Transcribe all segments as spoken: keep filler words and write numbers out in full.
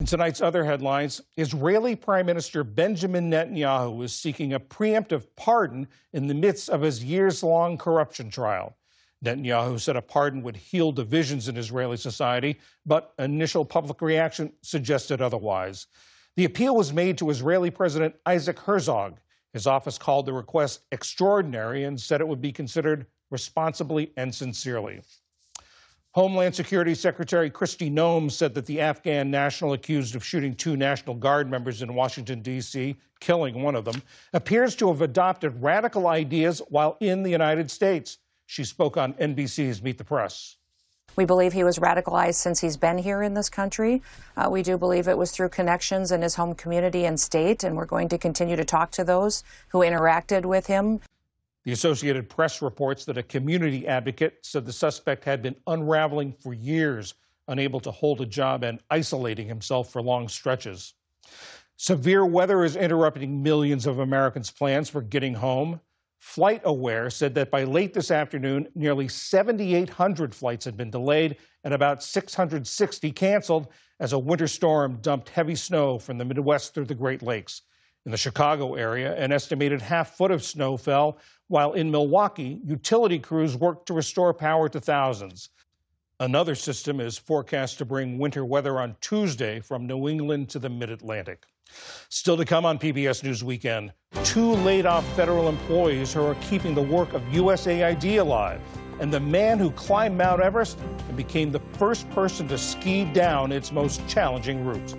In tonight's other headlines, Israeli Prime Minister Benjamin Netanyahu is seeking a preemptive pardon in the midst of his years-long corruption trial. Netanyahu said a pardon would heal divisions in Israeli society, but initial public reaction suggested otherwise. The appeal was made to Israeli President Isaac Herzog. His office called the request extraordinary and said it would be considered responsibly and sincerely. Homeland Security Secretary Kristi Noem said that the Afghan national accused of shooting two National Guard members in Washington, D C, killing one of them, appears to have adopted radical ideas while in the United States. She spoke on N B C's Meet the Press. We believe he was radicalized since he's been here in this country. Uh, we do believe it was through connections in his home community and state, and we're going to continue to talk to those who interacted with him. The Associated Press reports that a community advocate said the suspect had been unraveling for years, unable to hold a job and isolating himself for long stretches. Severe weather is interrupting millions of Americans' plans for getting home. FlightAware said that by late this afternoon, nearly seven thousand eight hundred flights had been delayed and about six hundred sixty canceled as a winter storm dumped heavy snow from the Midwest through the Great Lakes. In the Chicago area, an estimated half foot of snow fell, while in Milwaukee, utility crews worked to restore power to thousands. Another system is forecast to bring winter weather on Tuesday from New England to the mid-Atlantic. Still to come on P B S News Weekend, two laid-off federal employees who are keeping the work of U S A I D alive, and the man who climbed Mount Everest and became the first person to ski down its most challenging route.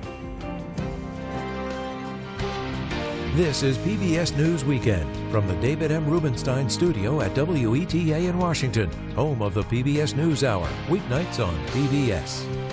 This is P B S News Weekend from the David M. Rubenstein studio at W E T A in Washington, home of the P B S NewsHour, weeknights on P B S.